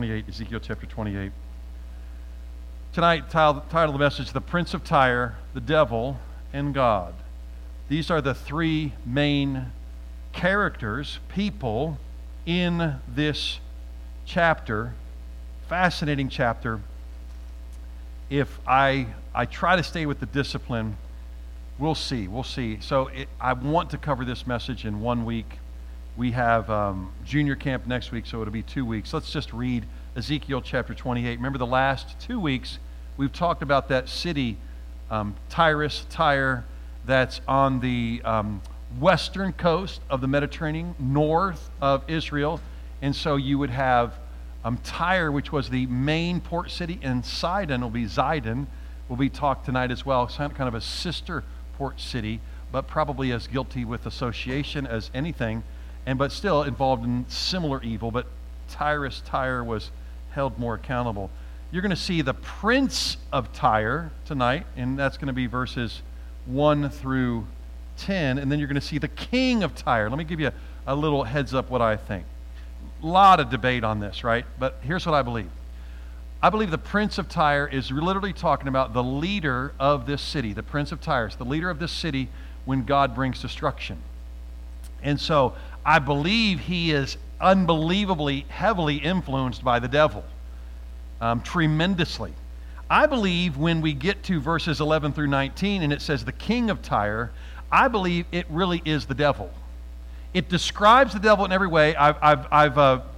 28, Ezekiel chapter 28. Tonight, title of the message, The Prince of Tyre, the Devil, and God. These are the three main characters, people, in this chapter. Fascinating chapter. If I try to stay with the discipline, we'll see. So I want to cover this message in 1 week. We have junior camp next week, so it'll be 2 weeks. Let's just read Ezekiel chapter 28. Remember, the last 2 weeks, we've talked about that city, Tyre, that's on the western coast of the Mediterranean, north of Israel. And so you would have Tyre, which was the main port city, and Zidon will be talked tonight as well. It's kind of a sister port city, but probably as guilty with association as anything, but still involved in similar evil. But Tyre was held more accountable. You're going to see the Prince of Tyre tonight, and that's going to be verses 1 through 10, and then you're going to see the King of Tyre. Let me give you a little heads up what I think. A lot of debate on this, right? But here's what I believe. I believe the Prince of Tyre is literally talking about the leader of this city. The Prince of Tyre is the leader of this city when God brings destruction. And so I believe he is unbelievably heavily influenced by the devil, tremendously. I believe when we get to verses 11 through 19 and it says the King of Tyre, I believe it really is the devil. It describes the devil in every way. I've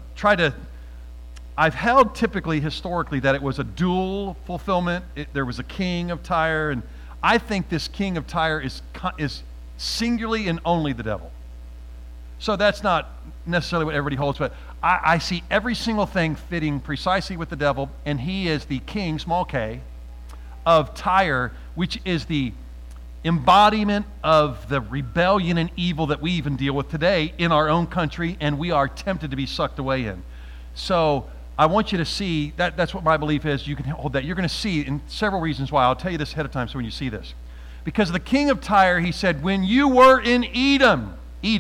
held typically historically that it was a dual fulfillment. There was a king of Tyre, and I think this King of Tyre is singularly and only the devil. So that's not necessarily what everybody holds, but I see every single thing fitting precisely with the devil, and he is the king, small k, of Tyre, which is the embodiment of the rebellion and evil that we even deal with today in our own country, and we are tempted to be sucked away in. So I want you to see, that's what my belief is. You can hold that. You're going to see in several reasons why. I'll tell you this ahead of time so when you see this. Because the King of Tyre, he said, when you were in Eden.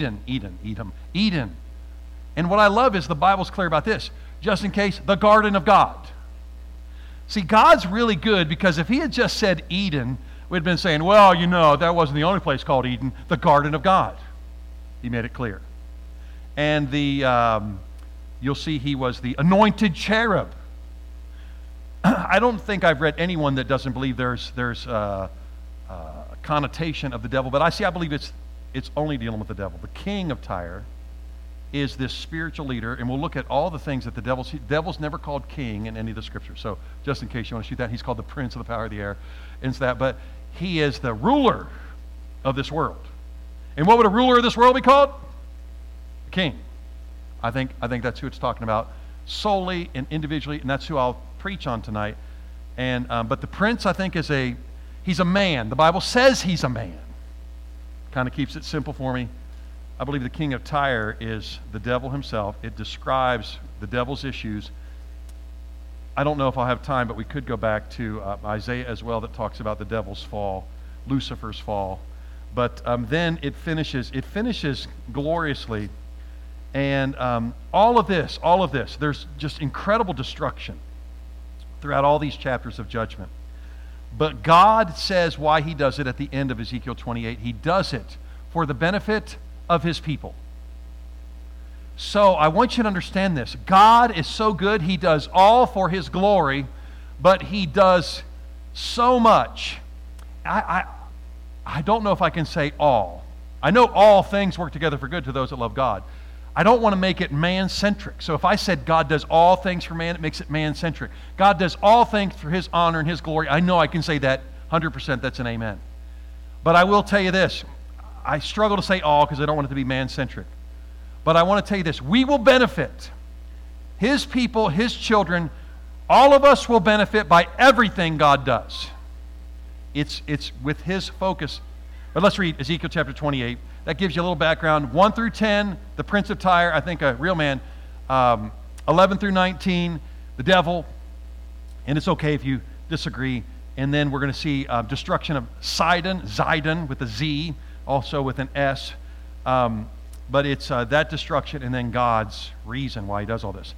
And what I love is the Bible's clear about this. Just in case, the garden of God. See, God's really good, because if he had just said Eden, we'd been saying, well, that wasn't the only place called Eden, the garden of God. He made it clear. And you'll see he was the anointed cherub. I don't think I've read anyone that doesn't believe there's a connotation of the devil, but I believe it's only dealing with the devil. The King of Tyre is this spiritual leader, and we'll look at all the things that the devil's never called king in any of the scriptures. So just in case you want to shoot that, he's called the prince of the power of the air, and that. But he is the ruler of this world. And what would a ruler of this world be called? A king. I think that's who it's talking about solely and individually, and that's who I'll preach on tonight. And but the prince, I think, he's a man. The Bible says he's a man. Kind of keeps it simple for me. I believe the King of Tyre is the devil himself. It describes the devil's issues. I don't know if I'll have time, but we could go back to Isaiah as well, that talks about the devil's fall, Lucifer's fall. But then it finishes gloriously. And all of this, there's just incredible destruction throughout all these chapters of judgment. But God says why he does it at the end of Ezekiel 28. He does it for the benefit of his people. So I want you to understand this. God is so good. He does all for his glory, but he does so much. I don't know if I can say all. I know all things work together for good to those that love God. I don't want to make it man-centric. So if I said God does all things for man, it makes it man-centric. God does all things for his honor and his glory. I know I can say that 100%. That's an amen. But I will tell you this. I struggle to say all because I don't want it to be man-centric. But I want to tell you this. We will benefit. His people, his children, all of us will benefit by everything God does. It's with his focus. But let's read Ezekiel chapter 28. That gives you a little background. 1 through 10, the Prince of Tyre, I think a real man. 11 through 19, the devil. And it's okay if you disagree. And then we're going to see destruction of Zidon with a Z, also with an S. But it's that destruction and then God's reason why he does all this.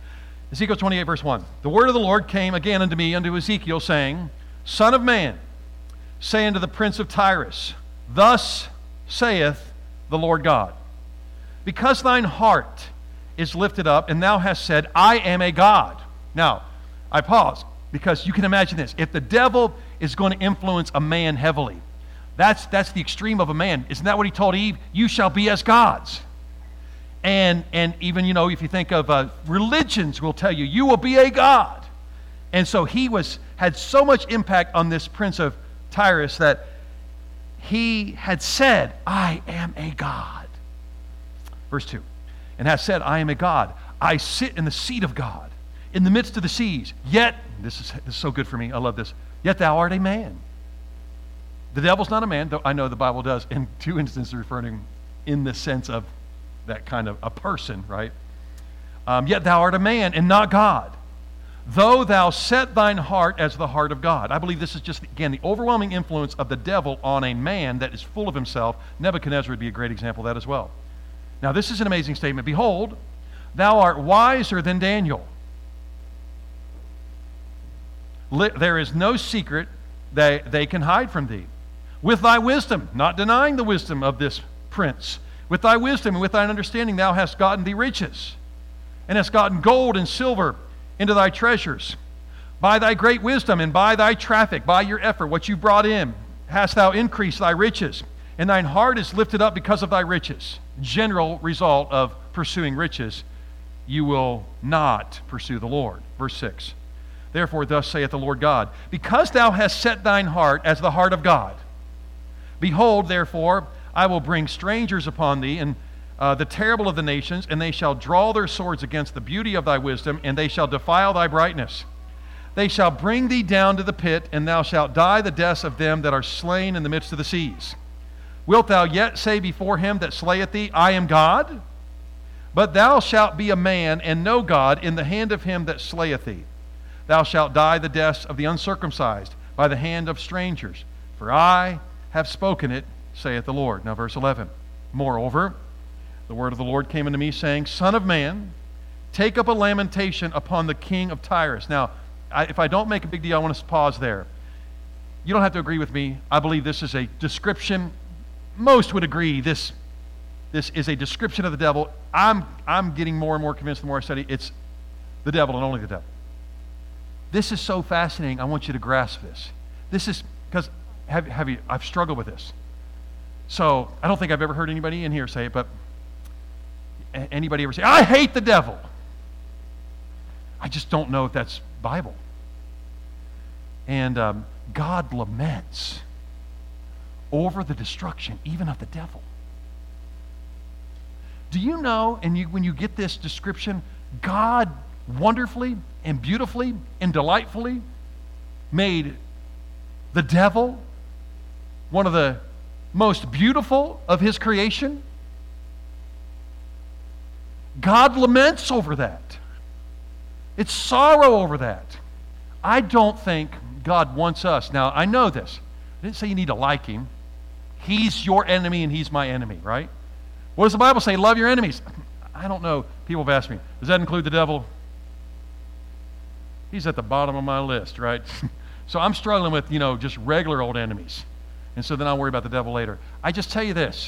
Ezekiel 28, verse 1. The word of the Lord came again unto me, unto Ezekiel, saying, Son of man, say unto the prince of Tyrus, Thus saith the Lord God, because thine heart is lifted up, and thou hast said, I am a God. Now, I pause, because you can imagine this. If the devil is going to influence a man heavily, that's the extreme of a man. Isn't that what he told Eve? You shall be as gods. And even, if you think of religions will tell you, you will be a god. And so he had so much impact on this prince of Tyrus that he had said, I am a god. Verse 2. And has said, I am a god. I sit in the seat of God, in the midst of the seas. Yet, this is so good for me, I love this, yet thou art a man. The devil's not a man, though I know the Bible does in two instances referring to him in the sense of that kind of a person, right? Yet thou art a man and not God, though thou set thine heart as the heart of God. I believe this is just, again, the overwhelming influence of the devil on a man that is full of himself. Nebuchadnezzar would be a great example of that as well. Now, this is an amazing statement. Behold, thou art wiser than Daniel. There is no secret that they can hide from thee. With thy wisdom, not denying the wisdom of this prince, with thy wisdom and with thine understanding thou hast gotten thee riches, and hast gotten gold and silver into thy treasures. By thy great wisdom and by thy traffic, by your effort, what you brought in, hast thou increased thy riches, and thine heart is lifted up because of thy riches. General result of pursuing riches, you will not pursue the Lord. Verse 6. Therefore, thus saith the Lord God, because thou hast set thine heart as the heart of God, behold, therefore, I will bring strangers upon thee, and the terrible of the nations, and they shall draw their swords against the beauty of thy wisdom, and they shall defile thy brightness. They shall bring thee down to the pit, and thou shalt die the deaths of them that are slain in the midst of the seas. Wilt thou yet say before him that slayeth thee, I am God? But thou shalt be a man and no God in the hand of him that slayeth thee. Thou shalt die the deaths of the uncircumcised by the hand of strangers. For I have spoken it, saith the Lord. Now verse 11. Moreover, the word of the Lord came unto me, saying, Son of man, take up a lamentation upon the king of Tyrus. Now, if I don't make a big deal, I want to pause there. You don't have to agree with me. I believe this is a description. Most would agree this is a description of the devil. I'm getting more and more convinced the more I study. It's the devil and only the devil. This is so fascinating. I want you to grasp this. This is because I've struggled with this. So I don't think I've ever heard anybody in here say it, but anybody ever say, I hate the devil? I just don't know if that's Bible. And God laments over the destruction even of the devil. Do you know, when you get this description, God wonderfully and beautifully and delightfully made the devil one of the most beautiful of his creation? God laments over that. It's sorrow over that. I don't think God wants us. Now, I know this. I didn't say you need to like him. He's your enemy and he's my enemy, right? What does the Bible say? Love your enemies. I don't know. People have asked me, does that include the devil? He's at the bottom of my list, right? So I'm struggling with, just regular old enemies. And so then I'll worry about the devil later. I just tell you this.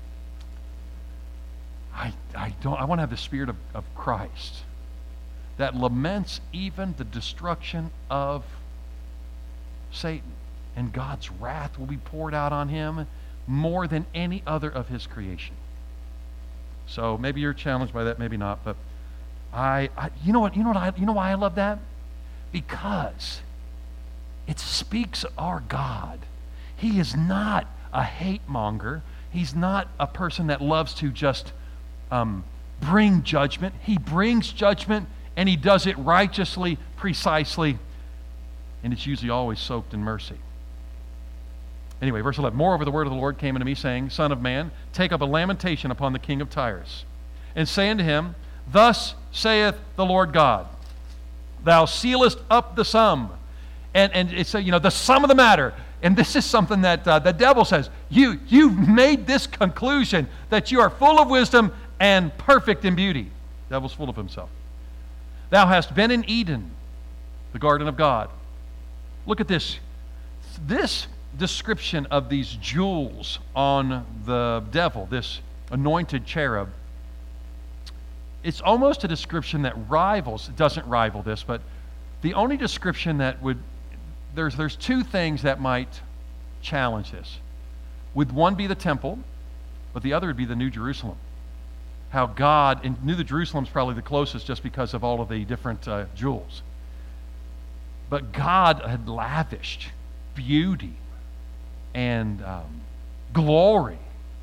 I want to have the spirit of Christ that laments even the destruction of Satan. And God's wrath will be poured out on him more than any other of his creation. So maybe you're challenged by that, maybe not. But you know why I love that? Because it speaks of our God. He is not a hate monger. He's not a person that loves to just bring judgment. He brings judgment, and he does it righteously, precisely, and it's usually always soaked in mercy. Anyway, verse 11. Moreover, the word of the Lord came unto me, saying, Son of man, take up a lamentation upon the king of Tyrus, and say unto him, Thus saith the Lord God, Thou sealest up the sum. And it's the sum of the matter. And this is something that the devil says. You've made this conclusion that you are full of wisdom and perfect in beauty. The devil's full of himself. Thou hast been in Eden, the garden of God. Look at this. This description of these jewels on the devil, this anointed cherub, it's almost a description that rivals, it doesn't rival this, but the only description that would, there's two things that might challenge this. Would one be the temple, but the other would be the New Jerusalem. How God, and New Jerusalem's probably the closest just because of all of the different jewels. But God had lavished beauty and glory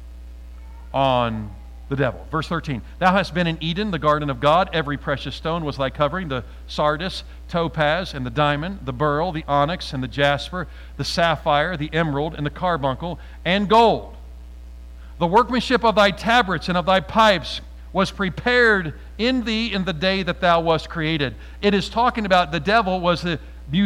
on the devil. Verse 13, Thou hast been in Eden, the garden of God. Every precious stone was thy covering, the sardius, topaz, and the diamond, the beryl, the onyx, and the jasper, the sapphire, the emerald, and the carbuncle, and gold. The workmanship of thy tabrets and of thy pipes was prepared in thee in the day that thou wast created. It is talking about the devil was the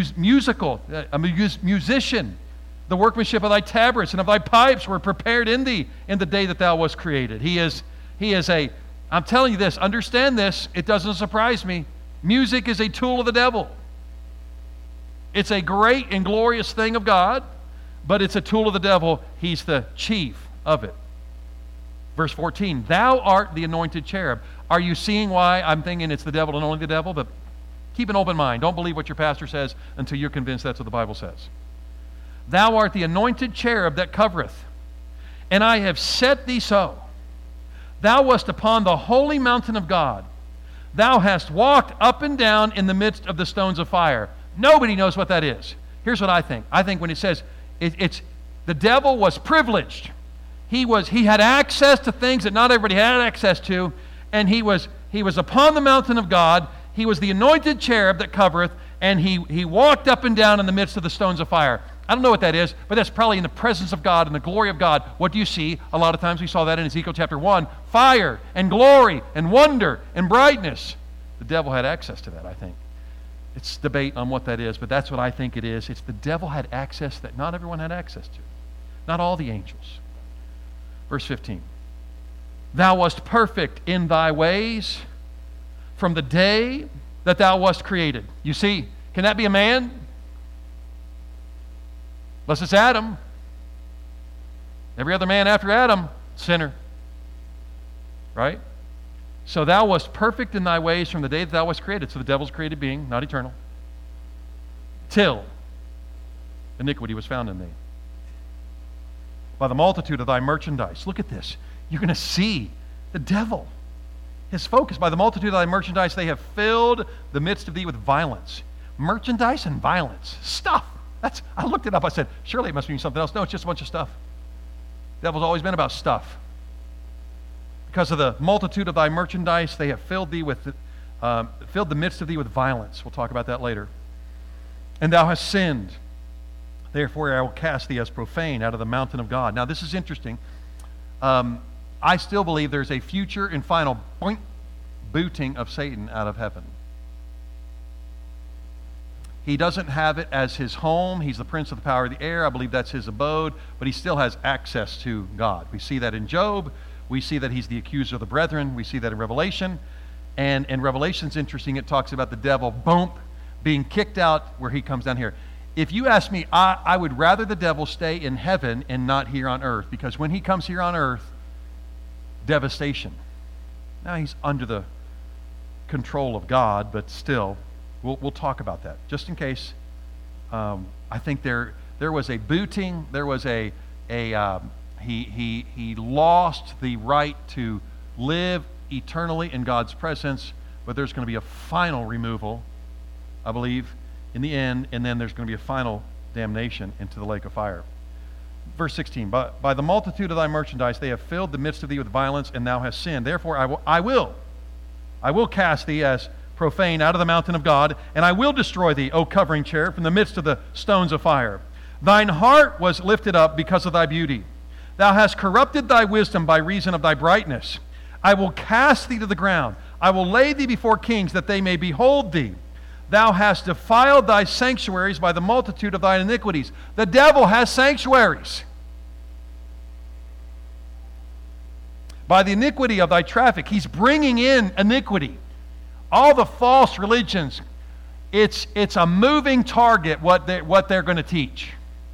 musician. The workmanship of thy tabrets and of thy pipes were prepared in thee in the day that thou wast created. He is I'm telling you this, understand this, it doesn't surprise me. Music is a tool of the devil. It's a great and glorious thing of God, but it's a tool of the devil. He's the chief of it. Verse 14, Thou art the anointed cherub. Are you seeing why I'm thinking it's the devil and only the devil? But keep an open mind. Don't believe what your pastor says until you're convinced that's what the Bible says. Thou art the anointed cherub that covereth, and I have set thee so. Thou wast upon the holy mountain of God. Thou hast walked up and down in the midst of the stones of fire. Nobody knows what that is. Here's what I think. I think when it says it's the devil was privileged. He had access to things that not everybody had access to, and he was upon the mountain of God. He was the anointed cherub that covereth, and he walked up and down in the midst of the stones of fire. I don't know what that is, but that's probably in the presence of God and the glory of God. What do you see? A lot of times we saw that in Ezekiel chapter 1. Fire and glory and wonder and brightness. The devil had access to that, I think. It's debate on what that is, but that's what I think it is. It's the devil had access that not everyone had access to. Not all the angels. Verse 15. Thou wast perfect in thy ways from the day that thou wast created. You see, can that be a man? Unless it's Adam. Every other man after Adam, sinner. Right? So thou wast perfect in thy ways from the day that thou wast created. So the devil's created being, not eternal. Till iniquity was found in thee. By the multitude of thy merchandise. Look at this. You're going to see the devil. His focus, by the multitude of thy merchandise, they have filled the midst of thee with violence. Merchandise and violence. Stuff. I looked it up. I said, surely it must mean something else. No, it's just a bunch of stuff. The devil's always been about stuff. Because of the multitude of thy merchandise, they have filled the midst of thee with violence. We'll talk about that later. And thou hast sinned. Therefore I will cast thee as profane out of the mountain of God. Now this is interesting. I still believe there's a future and final booting of Satan out of heaven. He doesn't have it as his home. He's the prince of the power of the air. I believe that's his abode, but he still has access to God. We see that in Job. We see that he's the accuser of the brethren. We see that in Revelation. And in Revelation's interesting. It talks about the devil, being kicked out where he comes down here. If you ask me, I would rather the devil stay in heaven and not here on earth, because when he comes here on earth, devastation. Now he's under the control of God, but still, we'll talk about that just in case. I think there was a booting. There was he lost the right to live eternally in God's presence, but there's going to be a final removal, I believe, in the end, and then there's going to be a final damnation into the lake of fire. Verse 16, by the multitude of thy merchandise they have filled the midst of thee with violence, and thou hast sinned. Therefore I will cast thee as profane out of the mountain of God, and I will destroy thee, O covering cherub, from the midst of the stones of fire. Thine heart was lifted up because of thy beauty. Thou hast corrupted thy wisdom by reason of thy brightness. I will cast thee to the ground. I will lay thee before kings, that they may behold thee. Thou hast defiled thy sanctuaries by the multitude of thine iniquities. The devil has sanctuaries. By the iniquity of thy traffic, he's bringing in iniquity. All the false religions, it's a moving target what they're going to teach.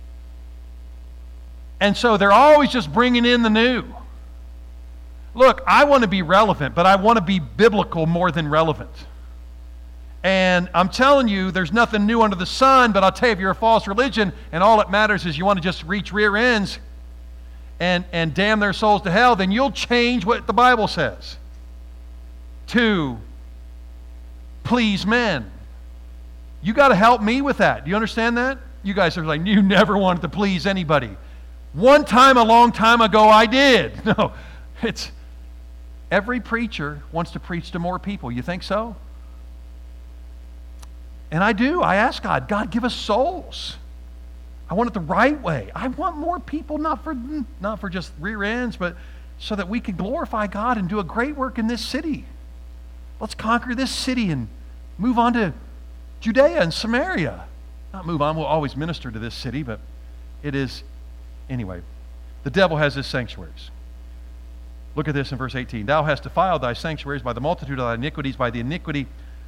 And so they're always just bringing in the new. Look, I want to be relevant, but I want to be biblical more than relevant. And I'm telling you, there's nothing new under the sun, but I'll tell you, if you're a false religion and all that matters is you want to just reach rear ends and damn their souls to hell, then you'll change what the Bible says to please men. You got to help me with that. Do you understand that? You guys are like, you never wanted to please anybody. One time, a long time ago, I did. No, it's every preacher wants to preach to more people. You think so? And I do. I ask God, God, give us souls. I want it the right way. I want more people, not for just rear ends, but so that we can glorify God and do a great work in this city. Let's conquer this city and move on to Judea and Samaria. Not move on, we'll always minister to this city, but it is, anyway. The devil has his sanctuaries. Look at this in verse 18. Thou hast defiled thy sanctuaries by the multitude of thy iniquities, by the iniquity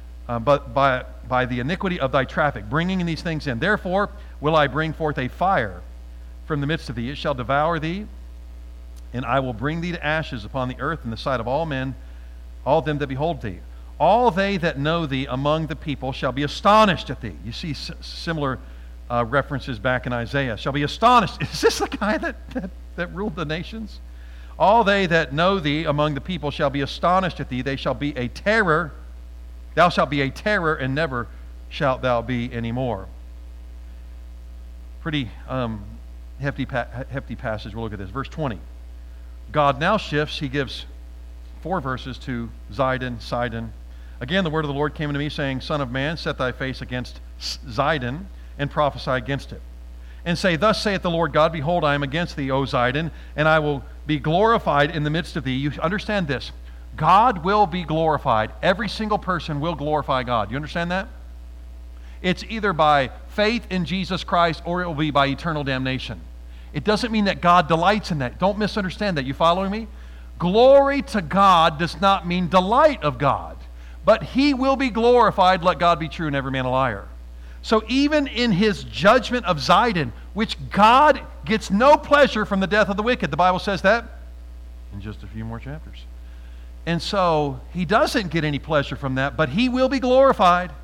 of thy traffic, bringing these things in. Therefore will I bring forth a fire from the midst of thee. It shall devour thee, and I will bring thee to ashes upon the earth in the sight of all men, all them that behold thee. All they that know thee among the people shall be astonished at thee. You see similar references back in Isaiah. Shall be astonished. Is this the guy that ruled the nations? All they that know thee among the people shall be astonished at thee. They shall be a terror. Thou shalt be a terror, and never shalt thou be anymore. Pretty hefty passage. We'll look at this. Verse 20. God now shifts. He gives 4 verses to Sidon. Again, the word of the Lord came unto me, saying, Son of man, set thy face against Zidon, and prophesy against it. And say, Thus saith the Lord God, Behold, I am against thee, O Zidon, and I will be glorified in the midst of thee. You understand this. God will be glorified. Every single person will glorify God. You understand that? It's either by faith in Jesus Christ or it will be by eternal damnation. It doesn't mean that God delights in that. Don't misunderstand that. You following me? Glory to God does not mean delight of God. But he will be glorified, let God be true and every man a liar. So even in his judgment of Zidon, which God gets no pleasure from the death of the wicked, the Bible says that in just a few more chapters. And so he doesn't get any pleasure from that, but he will be glorified.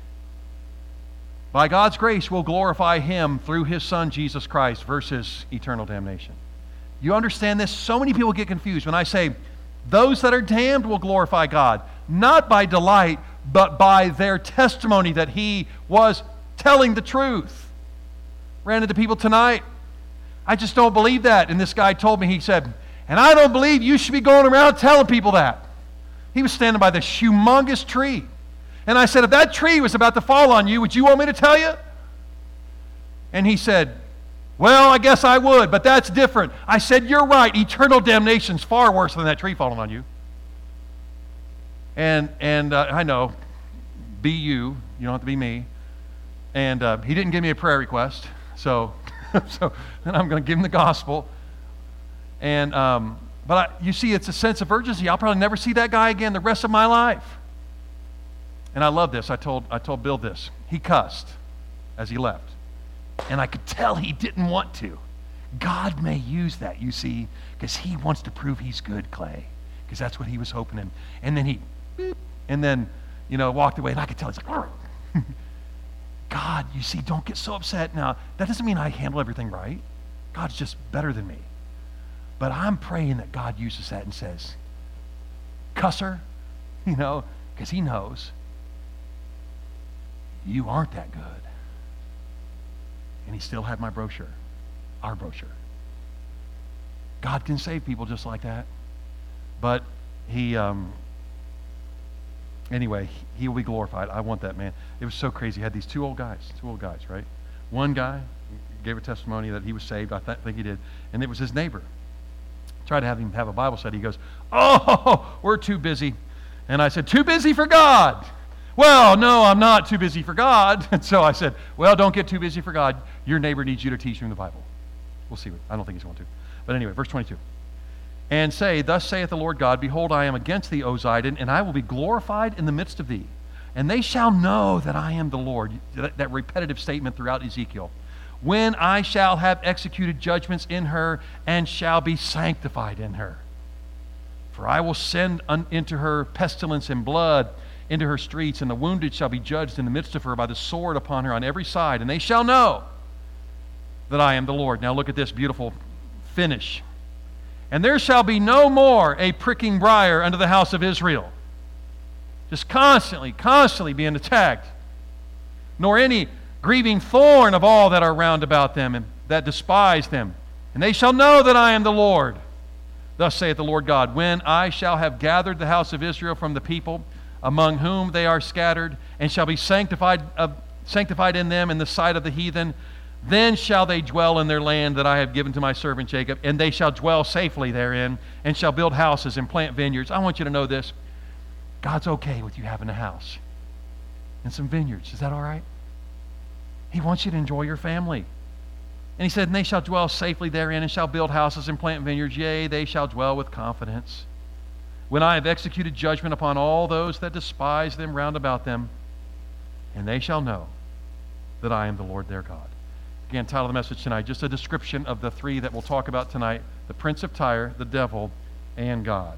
By God's grace, we'll glorify him through his Son, Jesus Christ, versus eternal damnation. You understand this? So many people get confused when I say, those that are damned will glorify God, not by delight, but by their testimony that he was telling the truth. Ran into people tonight. I just don't believe that. And this guy told me, he said, and I don't believe you should be going around telling people that. He was standing by this humongous tree. And I said, if that tree was about to fall on you, would you want me to tell you? And he said, well, I guess I would, but that's different. I said, you're right. Eternal damnation's far worse than that tree falling on you. And I know, be you. You don't have to be me. And he didn't give me a prayer request. So then I'm going to give him the gospel. And you see, it's a sense of urgency. I'll probably never see that guy again the rest of my life. And I love this. I told Bill this. He cussed as he left. And I could tell he didn't want to. God may use that, you see, because he wants to prove he's good, Clay. Because that's what he was hoping in. And then he, beep, and then, walked away. And I could tell he's like, God, you see, don't get so upset. Now, that doesn't mean I handle everything right. God's just better than me. But I'm praying that God uses that and says, cusser, because he knows you aren't that good. And he still had my brochure, our brochure. God can save people just like that. But he, anyway, he will be glorified. I want that, man. It was so crazy. He had these two old guys, right? One guy gave a testimony that he was saved. I think he did. And it was his neighbor. Tried to have him have a Bible study. He goes, oh, we're too busy. And I said, too busy for God. Well, no, I'm not too busy for God. And so I said, well, don't get too busy for God. Your neighbor needs you to teach him the Bible. We'll see. I don't think he's going to. But anyway, verse 22. and say, Thus saith the Lord God, Behold, I am against thee, O Zidon, and I will be glorified in the midst of thee. And they shall know that I am the Lord. That repetitive statement throughout Ezekiel. When I shall have executed judgments in her, and shall be sanctified in her. For I will send into her pestilence and blood into her streets, and the wounded shall be judged in the midst of her by the sword upon her on every side. And they shall know that I am the Lord. Now look at this beautiful finish. And there shall be no more a pricking briar unto the house of Israel. Just constantly being attacked. Nor any grieving thorn of all that are round about them, and that despise them. And they shall know that I am the Lord. Thus saith the Lord God, When I shall have gathered the house of Israel from the people among whom they are scattered, and shall be sanctified in them in the sight of the heathen, then shall they dwell in their land that I have given to my servant Jacob, and they shall dwell safely therein, and shall build houses and plant vineyards. I want you to know this. God's okay with you having a house and some vineyards. Is that all right? He wants you to enjoy your family. And he said, And they shall dwell safely therein, and shall build houses and plant vineyards. Yea, they shall dwell with confidence. When I have executed judgment upon all those that despise them round about them, and they shall know that I am the Lord their God. Again, title of the message tonight, just a description of the three that we'll talk about tonight: the prince of Tyre, the devil, and God.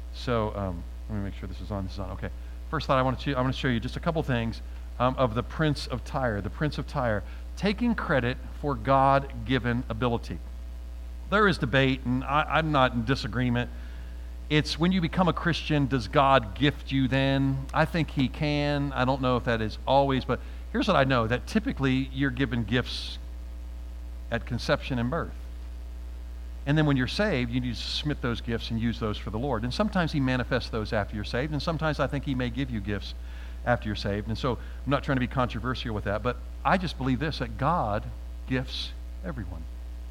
So let me make sure this is on. This is on. Okay. First thought I want to show you just a couple things of the prince of Tyre. The prince of Tyre, taking credit for God-given ability. There is debate, and I'm not in disagreement. It's when you become a Christian, does God gift you then? I think he can. I don't know if that is always, but here's what I know, that typically you're given gifts at conception and birth. And then when you're saved, you need to submit those gifts and use those for the Lord. And sometimes he manifests those after you're saved, and sometimes I think he may give you gifts after you're saved. And so I'm not trying to be controversial with that, but I just believe this, that God gifts everyone.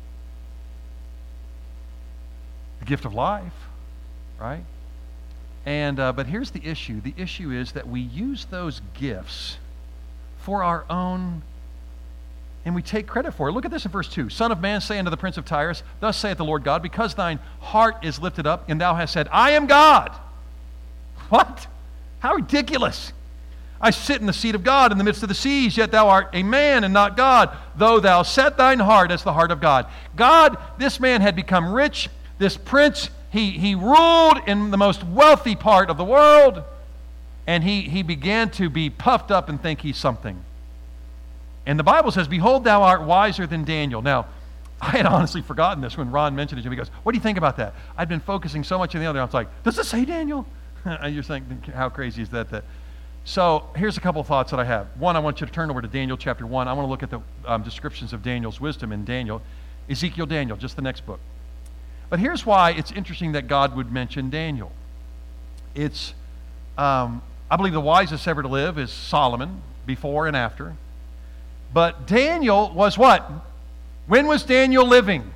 The gift of life, right? And but here's the issue. The issue is that we use those gifts for our own, and we take credit for it. Look at this in verse 2. Son of man, say unto the prince of Tyre, Thus saith the Lord God, Because thine heart is lifted up, and thou hast said, I am God. What? How ridiculous. I sit in the seat of God in the midst of the seas, yet thou art a man and not God, though thou set thine heart as the heart of God. God, this man had become rich. This prince, he ruled in the most wealthy part of the world, and he began to be puffed up and think he's something. And the Bible says, Behold, thou art wiser than Daniel. Now, I had honestly forgotten this when Ron mentioned it to me. He goes, What do you think about that? I'd been focusing so much on the other. I was like, Does it say Daniel? And you're thinking, how crazy is that? So here's a couple of thoughts that I have. One, I want you to turn over to Daniel chapter 1. I want to look at the descriptions of Daniel's wisdom in Daniel. Ezekiel, Daniel, just the next book. But here's why it's interesting that God would mention Daniel. It's, I believe the wisest ever to live is Solomon, before and after. But Daniel was what? When was Daniel living?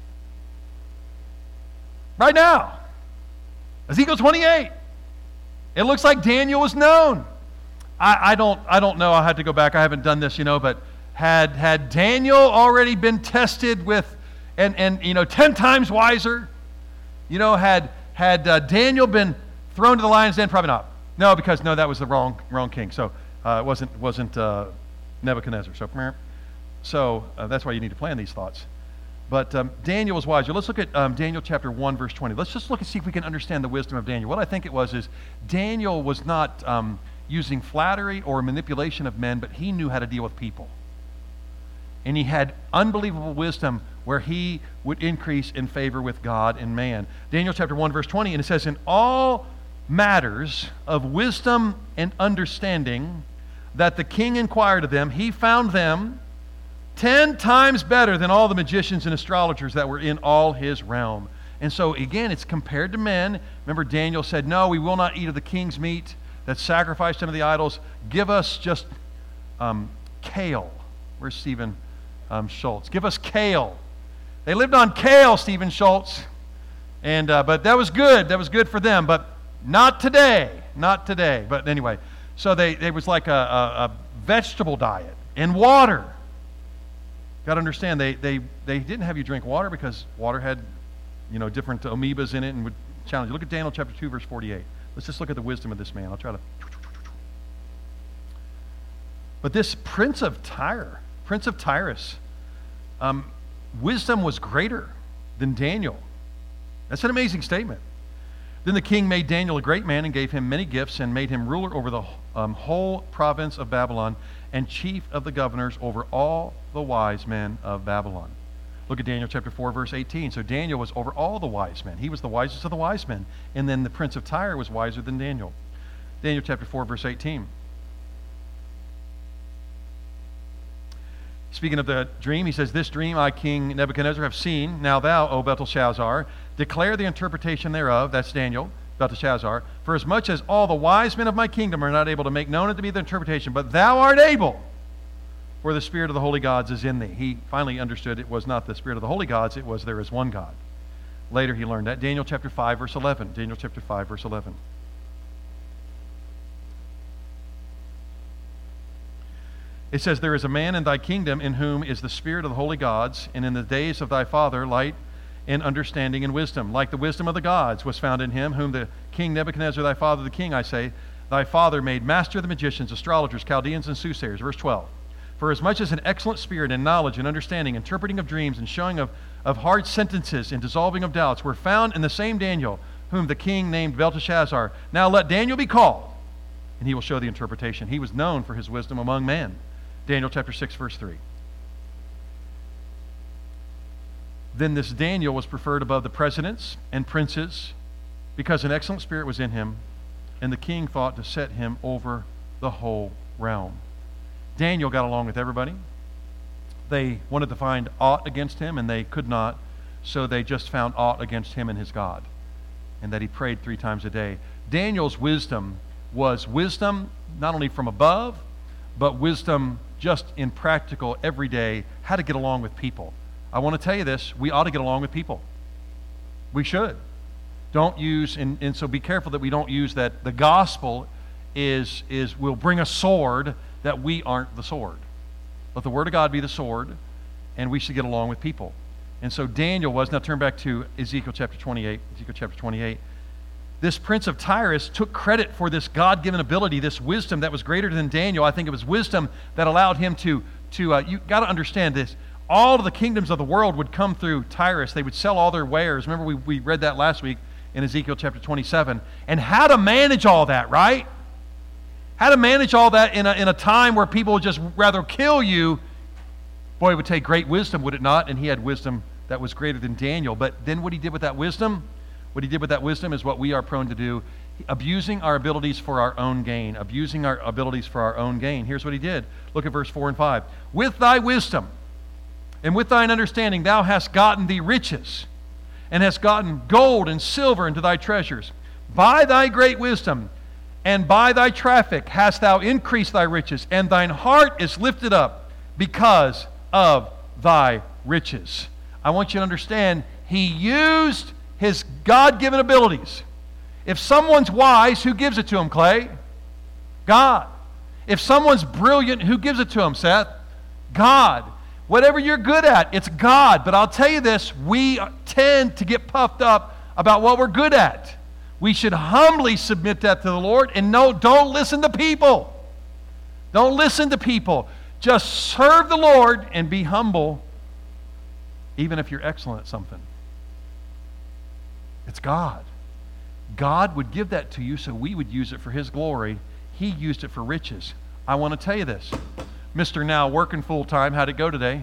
Right now. Ezekiel 28. It looks like Daniel was known. I don't know. I had to go back. I haven't done this, but had Daniel already been tested with, and 10 times wiser? Had Daniel been thrown to the lion's den? Probably not. No, because that was the wrong king. So it wasn't Nebuchadnezzar. So that's why you need to plan these thoughts. But Daniel was wiser. Let's look at Daniel chapter 1, verse 20. Let's just look and see if we can understand the wisdom of Daniel. What I think it was is Daniel was not using flattery or manipulation of men, but he knew how to deal with people. And he had unbelievable wisdom where he would increase in favor with God and man. Daniel chapter 1, verse 20, and it says, In all matters of wisdom and understanding that the king inquired of them, he found them 10 times better than all the magicians and astrologers that were in all his realm. And so again, it's compared to men. Remember, Daniel said, No, we will not eat of the king's meat that's sacrificed unto the idols. Give us just kale. Where's Stephen Schultz? Give us kale. They lived on kale, Stephen Schultz. And but that was good. That was good for them. But not today. Not today. But anyway, so they was like a vegetable diet and water. Got to understand, they didn't have you drink water because water had different amoebas in it and would challenge you. Look at Daniel chapter 2, verse 48. Let's just look at the wisdom of this man. I'll try to. But this prince of Tyrus, wisdom was greater than Daniel. That's an amazing statement. Then the king made Daniel a great man and gave him many gifts and made him ruler over the whole province of Babylon and chief of the governors over all the wise men of Babylon. Look at Daniel chapter 4, verse 18. So Daniel was over all the wise men. He was the wisest of the wise men. And then the prince of Tyre was wiser than Daniel. Daniel chapter 4, verse 18. Speaking of the dream, he says, "This dream I, King Nebuchadnezzar, have seen. Now thou, O Belteshazzar, declare the interpretation thereof." That's Daniel, Belteshazzar. "For as much as all the wise men of my kingdom are not able to make known unto me the interpretation, but thou art able, for the spirit of the holy gods is in thee." He finally understood it was not the spirit of the holy gods, it was there is one God. Later he learned that. Daniel chapter 5, verse 11. Daniel chapter 5, verse 11. It says, "There is a man in thy kingdom in whom is the spirit of the holy gods, and in the days of thy father light and understanding and wisdom. Like the wisdom of the gods was found in him, whom the king Nebuchadnezzar, thy father the king, I say, thy father made master of the magicians, astrologers, Chaldeans, and soothsayers." Verse 12. "For as much as an excellent spirit and knowledge and understanding, interpreting of dreams and showing of hard sentences and dissolving of doubts were found in the same Daniel, whom the king named Belteshazzar. Now let Daniel be called, and he will show the interpretation. He was known for his wisdom among men." Daniel chapter 6, verse 3. "Then this Daniel was preferred above the presidents and princes, because an excellent spirit was in him, and the king thought to set him over the whole realm." Daniel got along with everybody. They wanted to find aught against him, and they could not, so they just found aught against him and his God, and that he prayed 3 times a day. Daniel's wisdom was wisdom not only from above, but wisdom just in practical, everyday, how to get along with people. I want to tell you this, we ought to get along with people. We should. Don't use, and so be careful that we don't use that the gospel will bring a sword, that we aren't the sword. Let the word of God be the sword, and we should get along with people. And so Daniel was, now turn back to Ezekiel chapter 28. Ezekiel chapter 28. This prince of Tyrus took credit for this God-given ability, this wisdom that was greater than Daniel. I think it was wisdom that allowed him to you got to understand this. All of the kingdoms of the world would come through Tyrus. They would sell all their wares. Remember we read that last week in Ezekiel chapter 27. And how to manage all that, right? How to manage all that in a time where people would just rather kill you. Boy, it would take great wisdom, would it not? And he had wisdom that was greater than Daniel. But then what he did with that wisdom, is what we are prone to do, abusing our abilities for our own gain. Abusing our abilities for our own gain. Here's what he did. Look at verse 4 and 5. "With thy wisdom and with thine understanding thou hast gotten thee riches, and hast gotten gold and silver into thy treasures. By thy great wisdom and by thy traffic hast thou increased thy riches, and thine heart is lifted up because of thy riches." I want you to understand, he used his God-given abilities. If someone's wise, who gives it to him, Clay? God. If someone's brilliant, who gives it to him, Seth? God. Whatever you're good at, it's God. But I'll tell you this, we tend to get puffed up about what we're good at. We should humbly submit that to the Lord, and no, don't listen to people. Don't listen to people. Just serve the Lord and be humble, even if you're excellent at something. It's God. God would give that to you so we would use it for His glory. He used it for riches. I want to tell you this. Mr. Now, working full-time, how'd it go today?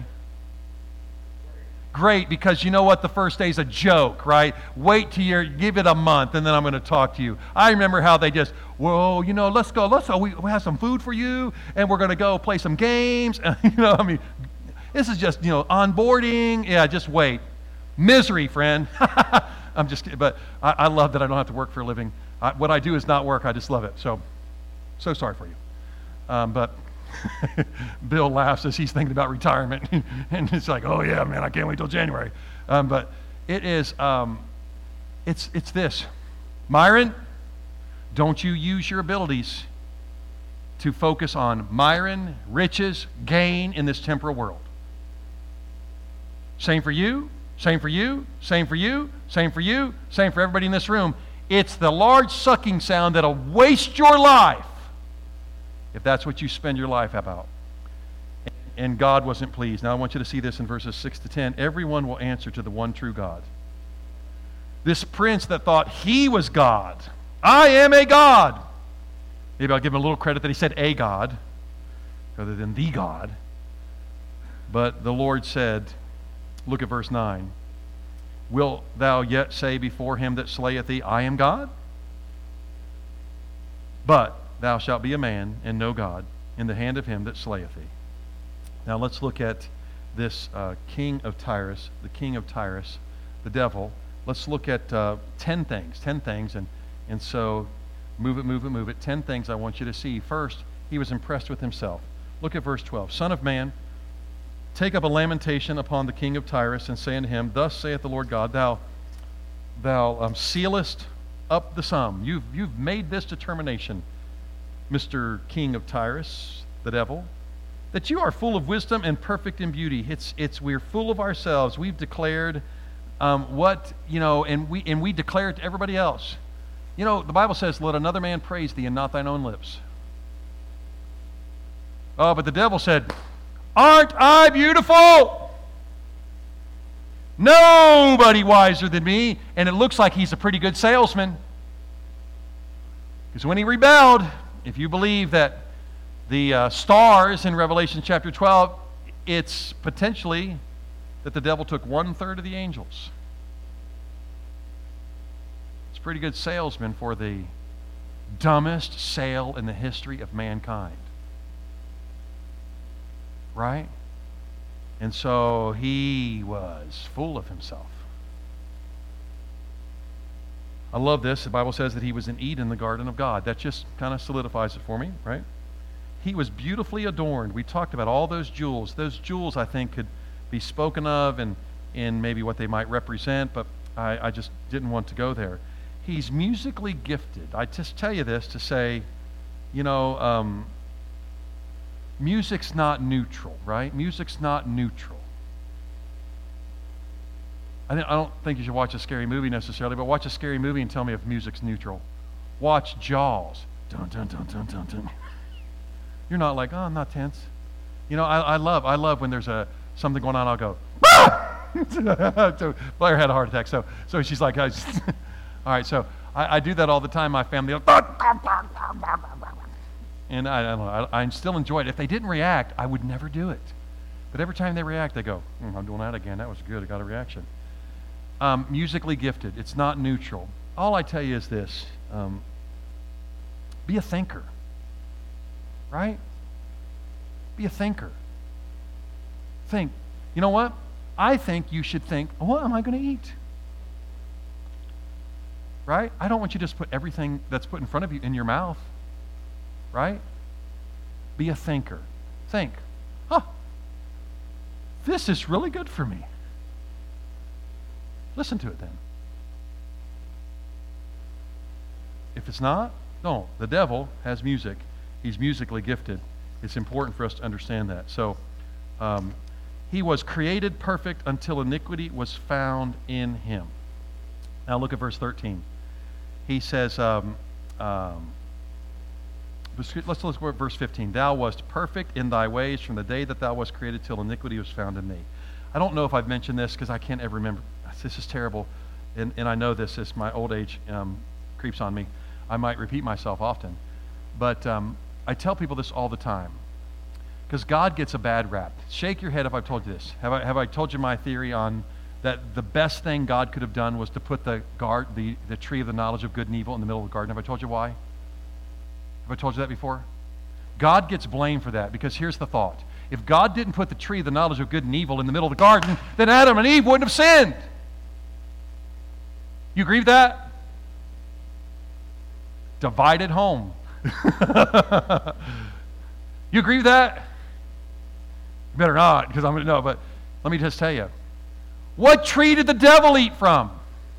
Great, because you know what? The first day's a joke, right? Wait till give it a month, and then I'm going to talk to you. I remember how they just, well, let's go. We have some food for you, and we're going to go play some games. This is just, onboarding. Yeah, just wait. Misery, friend. I'm just kidding, but I love that I don't have to work for a living. What I do is not work. I just love it. So sorry for you. But Bill laughs as he's thinking about retirement, and it's like, oh yeah, man, I can't wait till January. But it is, it's this. Myron, don't you use your abilities to focus on Myron, riches, gain in this temporal world. Same for you. Same for you, same for you, same for you, same for everybody in this room. It's the large sucking sound that'll waste your life if that's what you spend your life about. And God wasn't pleased. Now I want you to see this in verses 6 to 10. Everyone will answer to the one true God. This prince that thought he was God. I am a God. Maybe I'll give him a little credit that he said a God rather than the God. But the Lord said, look at verse 9. Wilt thou yet say before him that slayeth thee, I am God? But thou shalt be a man and no God in the hand of him that slayeth thee. Now let's look at this king of Tyrus, the king of Tyrus, the devil. Let's look at 10 things, and so move it. 10 things I want you to see. First, he was impressed with himself. Look at verse 12. Son of man, take up a lamentation upon the king of Tyrus, and say unto him, Thus saith the Lord God, thou sealest up the sum. You've made this determination, Mr. King of Tyrus, the devil, that you are full of wisdom and perfect in beauty. We're full of ourselves. We've declared and we declare it to everybody else. You know, the Bible says, let another man praise thee and not thine own lips. Oh, but the devil said, aren't I beautiful? Nobody wiser than me. And it looks like he's a pretty good salesman. Because when he rebelled, if you believe that the stars in Revelation chapter 12, it's potentially that the devil took 1/3 of the angels. It's a pretty good salesman for the dumbest sale in the history of mankind. Right? And so he was full of himself. I love this. The Bible says that he was in Eden, the garden of God. That just kind of solidifies it for me, right? He was beautifully adorned. We talked about all those jewels. Those jewels, I think, could be spoken of and maybe what they might represent, but I just didn't want to go there. He's musically gifted. I just tell you this to say, music's not neutral, right? Music's not neutral. I don't think you should watch a scary movie necessarily, but watch a scary movie and tell me if music's neutral. Watch Jaws. Dun, dun, dun, dun, dun, dun. You're not like, oh, I'm not tense. I love when there's something going on, I'll go, ah! So Blair had a heart attack, so she's like, all right, so I do that all the time. My family, and I don't know, I still enjoy it. If they didn't react, I would never do it. But every time they react, they go, I'm doing that again. That was good. I got a reaction. Musically gifted. It's not neutral. All I tell you is this. Be a thinker. Right? Be a thinker. Think. You know what? I think you should think, what am I going to eat? Right? I don't want you to just put everything that's put in front of you in your mouth. Right? Be a thinker. Think. This is really good for me. Listen to it then. If it's not, don't. The devil has music. He's musically gifted. It's important for us to understand that. So, he was created perfect until iniquity was found in him. Now look at verse 13. He says, let's look at verse 15. Thou wast perfect in thy ways from the day that thou wast created till iniquity was found in thee. I don't know if I've mentioned this because I can't ever remember. This is terrible. And I know this as my old age creeps on me. I might repeat myself often. But I tell people this all the time. Because God gets a bad rap. Shake your head if I've told you this. Have I told you my theory on that the best thing God could have done was to put the tree of the knowledge of good and evil in the middle of the garden? Have I told you why? Have I told you that before? God gets blamed for that because here's the thought. If God didn't put the tree of the knowledge of good and evil in the middle of the garden, then Adam and Eve wouldn't have sinned. You agree with that? Divided home. You agree with that? You better not, because I'm going to know, but let me just tell you. What tree did the devil eat from?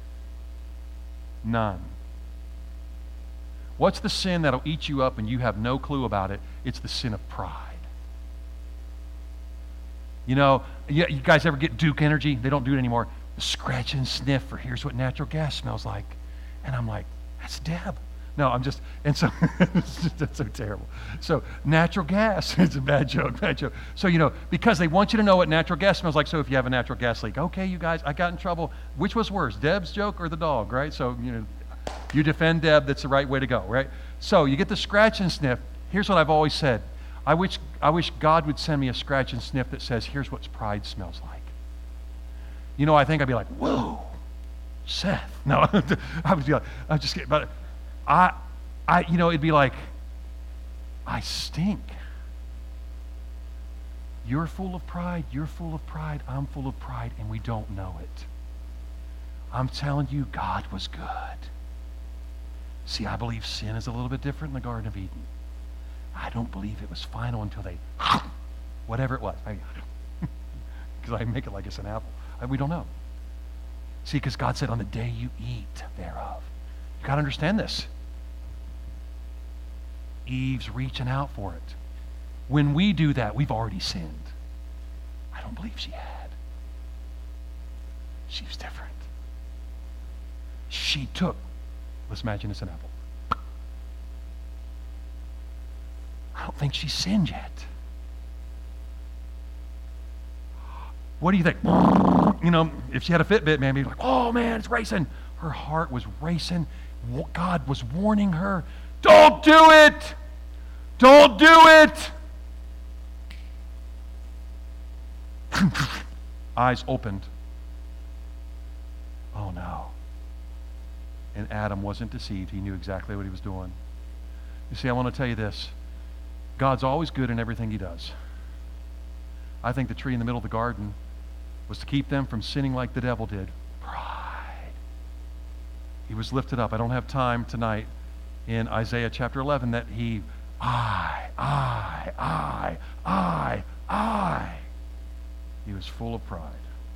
None. What's the sin that'll eat you up and you have no clue about it? It's the sin of pride. You guys ever get Duke energy? They don't do it anymore. scratch and sniff for here's what natural gas smells like. And I'm like, that's Deb. No, I'm just, and so, that's so terrible. So natural gas, it's a bad joke. So, because they want you to know what natural gas smells like, so if you have a natural gas leak, okay, you guys, I got in trouble. Which was worse, Deb's joke or the dog, right? So, you defend Deb, that's the right way to go, right? So you get the scratch and sniff. Here's what I've always said. I wish God would send me a scratch and sniff that says, here's what pride smells like. I think I'd be like, whoa, Seth. No, I would be like, I'm just kidding. But it'd be like, I stink. You're full of pride, I'm full of pride, and we don't know it. I'm telling you, God was good. See, I believe sin is a little bit different in the Garden of Eden. I don't believe it was final until they, whatever it was. Because I make it like it's an apple. We don't know. See, because God said, on the day you eat thereof. You got to understand this. Eve's reaching out for it. When we do that, we've already sinned. I don't believe she had. She was different. She took, let's imagine it's an apple. I don't think she sinned yet. What do you think? If she had a Fitbit, man, be like, oh man, it's racing. Her heart was racing. God was warning her, don't do it. Don't do it. Eyes opened. Oh no. And Adam wasn't deceived. He knew exactly what he was doing. You see, I want to tell you this. God's always good in everything he does. I think the tree in the middle of the garden was to keep them from sinning like the devil did. Pride. He was lifted up. I don't have time tonight in Isaiah chapter 11 that he, I. He was full of pride.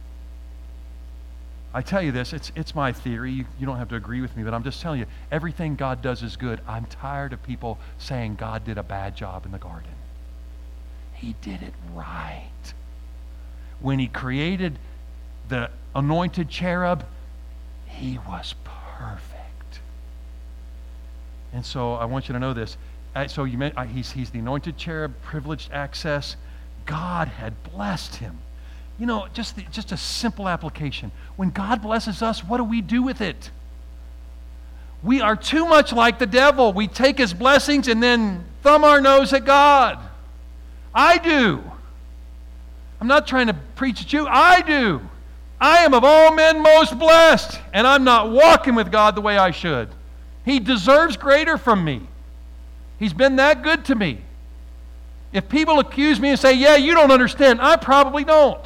I tell you this, it's my theory. You don't have to agree with me, but I'm just telling you, everything God does is good. I'm tired of people saying God did a bad job in the garden. He did it right. When he created the anointed cherub, he was perfect. And so I want you to know this. So he's the anointed cherub, privileged access. God had blessed him. Just a simple application. When God blesses us, what do we do with it? We are too much like the devil. We take his blessings and then thumb our nose at God. I do. I'm not trying to preach at you. I do. I am of all men most blessed, and I'm not walking with God the way I should. He deserves greater from me. He's been that good to me. If people accuse me and say, yeah, you don't understand, I probably don't.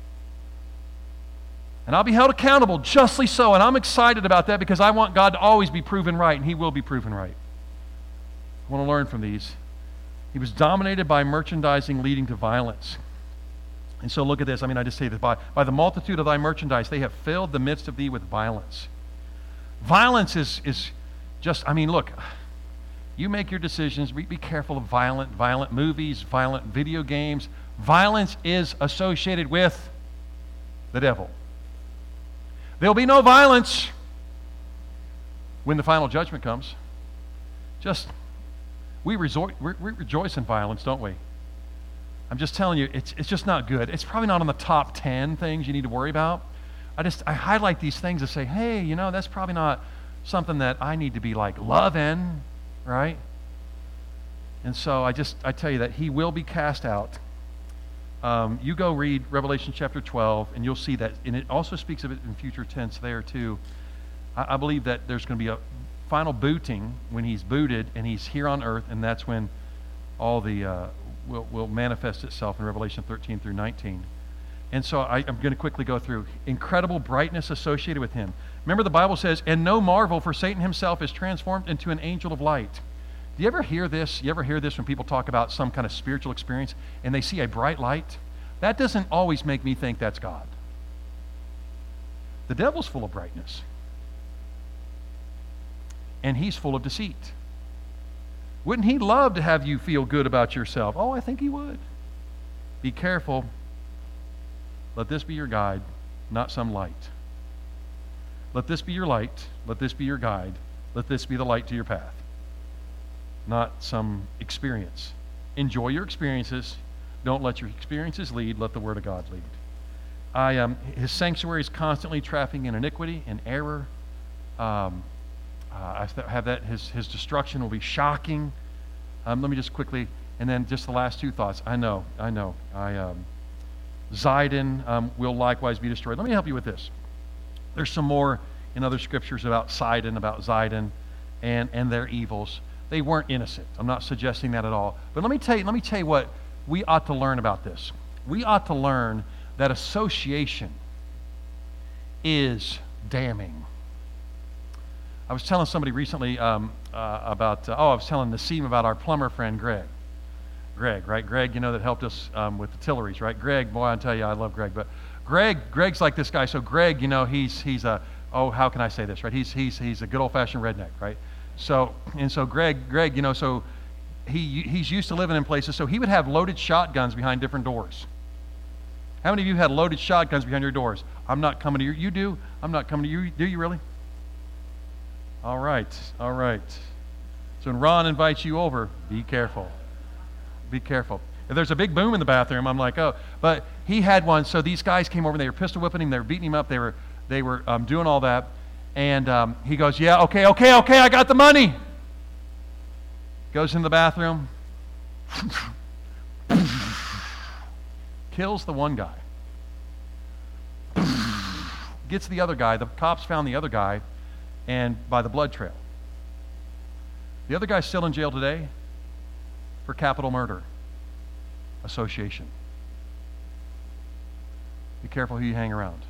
And I'll be held accountable, justly so, and I'm excited about that because I want God to always be proven right, and he will be proven right. I want to learn from these. He was dominated by merchandising leading to violence. And so look at this. I just say this. By the multitude of thy merchandise, they have filled the midst of thee with violence. Violence is just, look, you make your decisions. Be careful of violent movies, violent video games. Violence is associated with the devil. There'll be no violence when the final judgment comes. We rejoice in violence, don't we? I'm just telling you, it's just not good. It's probably not on the top 10 things you need to worry about. I highlight these things to say, hey, that's probably not something that I need to be like loving, right? And so I tell you that he will be cast out. You go read Revelation chapter 12, and you'll see that, and it also speaks of it in future tense there too. I believe that there's going to be a final booting when he's booted, and he's here on earth, and that's when all the will manifest itself in Revelation 13 through 19. And so I'm going to quickly go through incredible brightness associated with him. Remember, the Bible says, and no marvel, for Satan himself is transformed into an angel of light. Do you ever hear this? You ever hear this when people talk about some kind of spiritual experience and they see a bright light? That doesn't always make me think that's God. The devil's full of brightness. And he's full of deceit. Wouldn't he love to have you feel good about yourself? Oh, I think he would. Be careful. Let this be your guide, not some light. Let this be your light. Let this be your guide. Let this be the light to your path. Not some experience. Enjoy your experiences. Don't let your experiences lead. Let the Word of God lead. His sanctuary is constantly trafficking in iniquity and error. I have that. His destruction will be shocking. Let me just quickly, and then just the last two thoughts. I know. Zidon will likewise be destroyed. Let me help you with this. There's some more in other scriptures about Sidon, about Zidon, and their evils. They weren't innocent. I'm not suggesting that at all. But let me tell you what we ought to learn about this. We ought to learn that association is damning. I was telling somebody recently I was telling Nassim about our plumber friend, Greg. Greg, right? Greg, that helped us with the Tilleries, right? Greg, boy, I tell you, I love Greg. But Greg's like this guy. So Greg, he's a, how can I say this, right? He's a good old-fashioned redneck, right? So Greg, so he's used to living in places, so he would have loaded shotguns behind different doors. How many of you had loaded shotguns behind your doors? I'm not coming to you. You do? I'm not coming to you. Do you really? All right. So when Ron invites you over, be careful. Be careful. If there's a big boom in the bathroom, I'm like, oh. But he had one, so these guys came over, and they were pistol whipping him, they were beating him up, they were doing all that. And he goes, yeah, okay, I got the money. Goes in the bathroom. Kills the one guy. Gets the other guy. The cops found the other guy and by the blood trail. The other guy's still in jail today for capital murder. Association. Be careful who you hang around.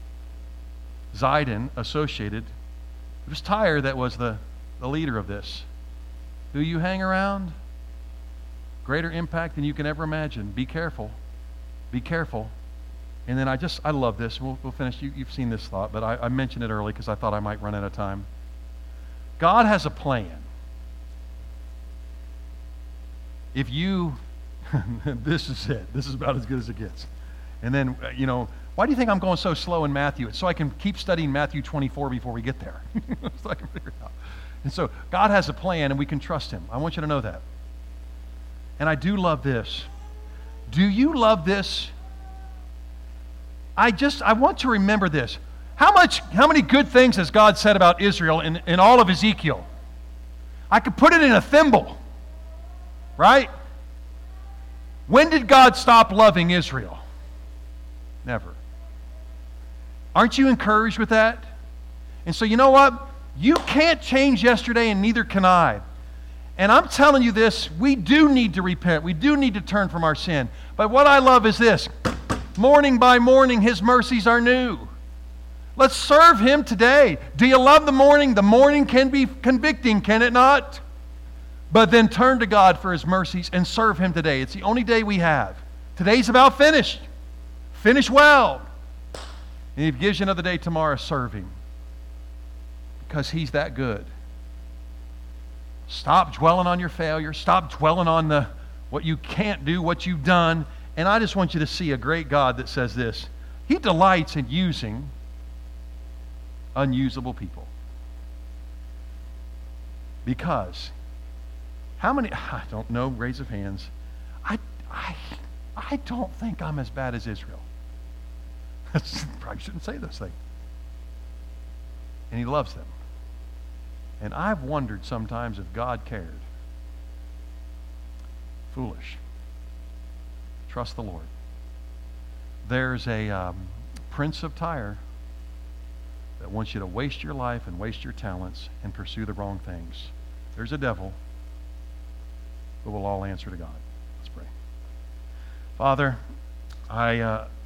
Zidon associated. It was Tyre that was the leader of this. Who you hang around? Greater impact than you can ever imagine. Be careful. Be careful. And then I love this. We'll finish. You've seen this thought, but I mentioned it early because I thought I might run out of time. God has a plan. If you, this is it. This is about as good as it gets. And then, why do you think I'm going so slow in Matthew? It's so I can keep studying Matthew 24 before we get there. So I can figure it out. And so God has a plan and we can trust Him. I want you to know that. And I do love this. Do you love this? I want to remember this. How many good things has God said about Israel in all of Ezekiel? I could put it in a thimble. Right? When did God stop loving Israel? Never. Aren't you encouraged with that? And so you know what? You can't change yesterday and neither can I. And I'm telling you this, we do need to repent. We do need to turn from our sin. But what I love is this. Morning by morning, His mercies are new. Let's serve Him today. Do you love the morning? The morning can be convicting, can it not? But then turn to God for His mercies and serve Him today. It's the only day we have. Today's about finished. Finish well. And if He gives you another day tomorrow, serve Him. Because He's that good. Stop dwelling on your failure. Stop dwelling on what you can't do, what you've done. And I just want you to see a great God that says this. He delights in using unusable people. Because how many, I don't know, raise of hands, I don't think I'm as bad as Israel. Probably shouldn't say those things. And He loves them. And I've wondered sometimes if God cared. Foolish. Trust the Lord. There's a prince of Tyre that wants you to waste your life and waste your talents and pursue the wrong things. There's a devil, but we'll all answer to God. Let's pray. Father, I